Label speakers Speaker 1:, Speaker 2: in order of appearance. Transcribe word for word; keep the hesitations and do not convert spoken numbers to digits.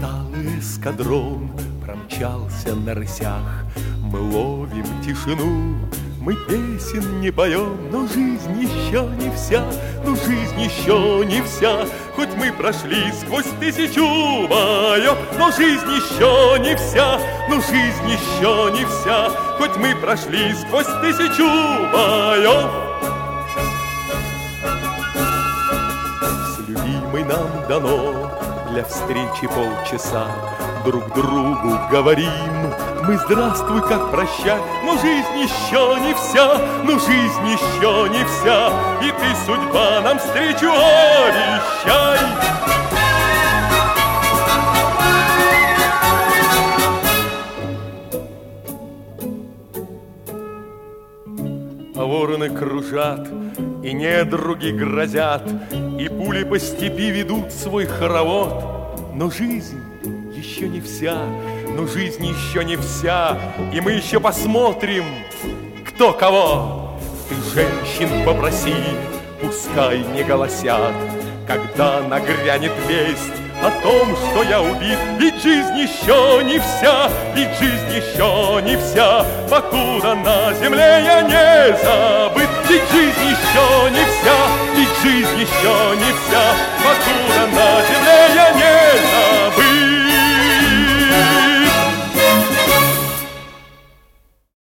Speaker 1: Усталый эскадрон промчался на рысях. Мы ловим тишину, мы песен не поем, но жизнь еще не вся, но жизнь еще не вся. Хоть мы прошли сквозь тысячу боев, но жизнь еще не вся, но жизнь еще не вся. Хоть мы прошли сквозь тысячу боев. С любимой нам дано для встречи полчаса. Друг другу говорим мы здравствуй, как прощай. Но жизнь еще не вся, но жизнь еще не вся. И ты, судьба, нам встречу обещай. А вороны кружат, и недруги грозят, и пули по степи ведут свой хоровод. Но жизнь еще не вся, но жизнь еще не вся, и мы еще посмотрим, кто кого. Ты женщин попроси, пускай не голосят, когда нагрянет весть о том, что я убит. Ведь жизнь еще не вся, ведь жизнь еще не вся, покуда на земле я не забыт. Ведь жизнь еще не вся, ведь жизнь еще не вся, покуда на земле я не забыт.